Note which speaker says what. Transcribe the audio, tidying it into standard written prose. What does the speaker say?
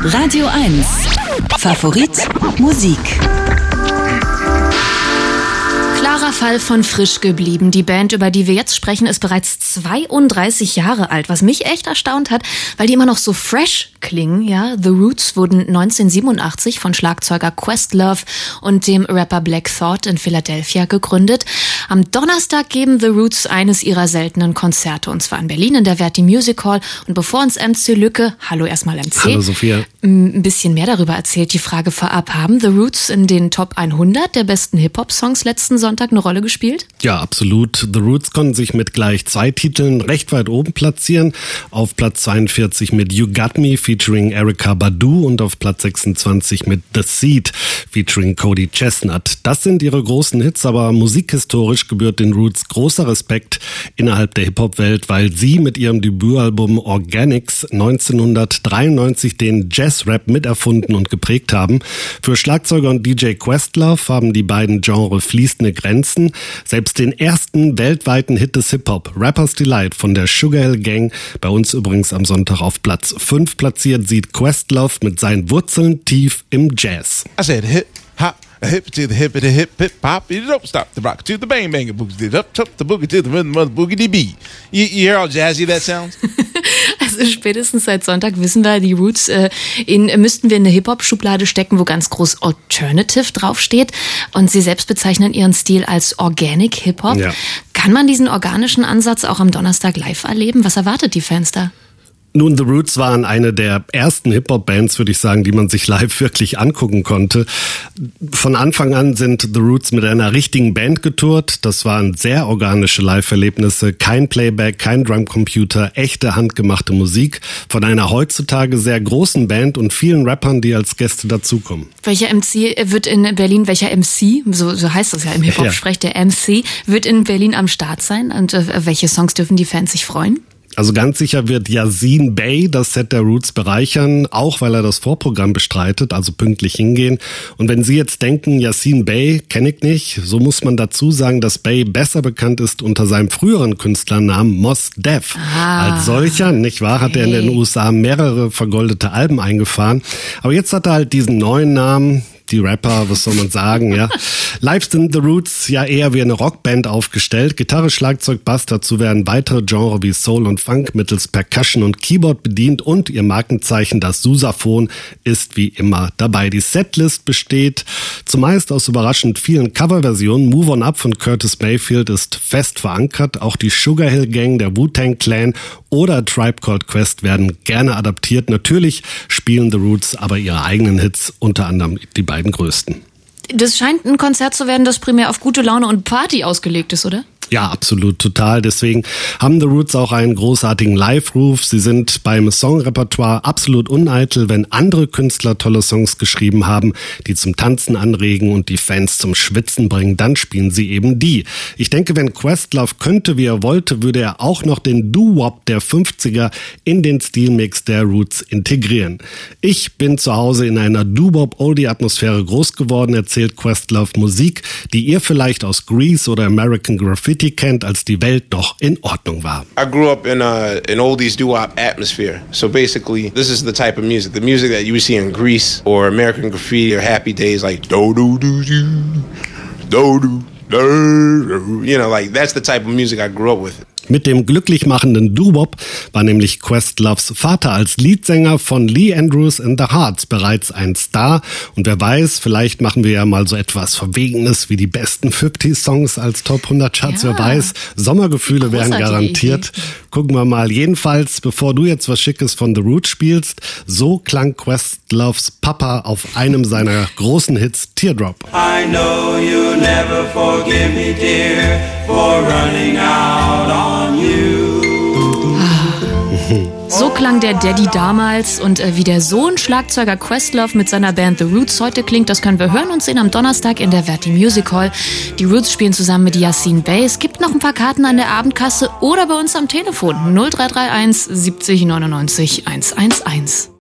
Speaker 1: Radio 1. Favorit Musik.
Speaker 2: Klarer Fall von frisch geblieben. Die Band, über die wir jetzt sprechen, ist bereits 32 Jahre alt, was mich echt erstaunt hat, weil die immer noch so fresh klingen. Ja, The Roots wurden 1987 von Schlagzeuger Questlove und dem Rapper Black Thought in Philadelphia gegründet. Am Donnerstag geben The Roots eines ihrer seltenen Konzerte, und zwar in Berlin in der Verdi Music Hall. Und bevor uns MC Lücke, hallo erstmal MC,
Speaker 3: hallo Sophia,
Speaker 2: ein bisschen mehr darüber erzählt, die Frage vorab, haben The Roots in den Top 100 der besten Hip-Hop-Songs letzten Sonntag eine Rolle gespielt?
Speaker 3: Ja, absolut. The Roots konnten sich mit gleich 2 Titeln recht weit oben platzieren. Auf Platz 42 mit You Got Me featuring Erykah Badu und auf Platz 26 mit The Seed featuring Cody Chestnut. Das sind ihre großen Hits, aber musikhistorisch gebührt den Roots großer Respekt innerhalb der Hip-Hop-Welt, weil sie mit ihrem Debütalbum Organics 1993 den Jazz-Rap miterfunden und geprägt haben. Für Schlagzeuger und DJ Questlove haben die beiden Genres fließende Grenzen. Selbst den ersten weltweiten Hit des Hip-Hop, Rapper's Delight von der Sugar Hill Gang, bei uns übrigens am Sonntag auf Platz 5 platziert, sieht Questlove mit seinen Wurzeln tief im Jazz.
Speaker 4: I said hip, hop, a hip to the hip, hip, hop, it don't stop the rock to the bang, bang, boogie, up, top, the boogie to the rhythm of the boogie beat. You hear how jazzy that sounds?
Speaker 2: Also spätestens seit Sonntag wissen wir, die Roots müssten wir in eine Hip-Hop-Schublade stecken, wo ganz groß Alternative draufsteht. Und sie selbst bezeichnen ihren Stil als Organic Hip-Hop. Ja. Kann man diesen organischen Ansatz auch am Donnerstag live erleben? Was erwartet die Fans da?
Speaker 3: Nun, The Roots waren eine der ersten Hip-Hop-Bands, würde ich sagen, die man sich live wirklich angucken konnte. Von Anfang an sind The Roots mit einer richtigen Band getourt. Das waren sehr organische Live-Erlebnisse, kein Playback, kein Drumcomputer, echte handgemachte Musik von einer heutzutage sehr großen Band und vielen Rappern, die als Gäste dazukommen.
Speaker 2: Welcher MC wird in Berlin, so heißt das ja im Hip-Hop-Sprech, der MC, wird in Berlin am Start sein? Und welche Songs dürfen die Fans sich freuen?
Speaker 3: Also ganz sicher wird Yasin Bey das Set der Roots bereichern, auch weil er das Vorprogramm bestreitet, also pünktlich hingehen. Und wenn Sie jetzt denken, Yasin Bey kenne ich nicht, so muss man dazu sagen, dass Bey besser bekannt ist unter seinem früheren Künstlernamen Mos Def. Als solcher, nicht wahr, hat er in den USA mehrere vergoldete Alben eingefahren. Aber jetzt hat er halt diesen neuen Namen. Die Rapper, was soll man sagen, ja. Live sind The Roots ja eher wie eine Rockband aufgestellt. Gitarre, Schlagzeug, Bass, dazu werden weitere Genres wie Soul und Funk mittels Percussion und Keyboard bedient und ihr Markenzeichen, das Sousaphon, ist wie immer dabei. Die Setlist besteht zumeist aus überraschend vielen Coverversionen. Move On Up von Curtis Mayfield ist fest verankert. Auch die Sugar Hill Gang, der Wu-Tang Clan oder Tribe Called Quest werden gerne adaptiert. Natürlich spielen The Roots aber ihre eigenen Hits, unter anderem die beiden größten.
Speaker 2: Das scheint ein Konzert zu werden, das primär auf gute Laune und Party ausgelegt ist, oder?
Speaker 3: Ja, absolut, total. Deswegen haben The Roots auch einen großartigen Live-Ruf. Sie sind beim Songrepertoire absolut uneitel. Wenn andere Künstler tolle Songs geschrieben haben, die zum Tanzen anregen und die Fans zum Schwitzen bringen, dann spielen sie eben die. Ich denke, wenn Questlove könnte, wie er wollte, würde er auch noch den Doo-Wop der 50er in den Stilmix der Roots integrieren. Ich bin zu Hause in einer Doo-Wop-Oldie-Atmosphäre groß geworden, erzählt Questlove, Musik, die ihr vielleicht aus Grease oder American Graffiti kennt, als die Welt noch in Ordnung war.
Speaker 5: I grew up in an oldies doo-wop atmosphere. So basically, this is the type of music. The music that you would see in Grease or American Graffiti or Happy Days, like do-do-do-do, do-do-do-do. You know, like that's the type of music I grew up with.
Speaker 3: Mit dem glücklich machenden Doo-Wop war nämlich Questloves Vater als Leadsänger von Lee Andrews and the Hearts bereits ein Star. Und wer weiß, vielleicht machen wir ja mal so etwas Verwegenes wie die besten 50-Songs als Top 100 Charts. Ja. Wer weiß, Sommergefühle wären garantiert. Idee. Gucken wir mal. Jedenfalls, bevor du jetzt was Schickes von The Roots spielst, so klang Questloves Papa auf einem seiner großen Hits, Teardrop.
Speaker 6: I know you'll never forgive me, dear, for running out on you.
Speaker 2: So klang der Daddy damals und wie der Sohn Schlagzeuger Questlove mit seiner Band The Roots heute klingt, das können wir hören und sehen am Donnerstag in der Verdi Music Hall. Die Roots spielen zusammen mit Yasin Bey. Es gibt noch ein paar Karten an der Abendkasse oder bei uns am Telefon 0331 70 99 111.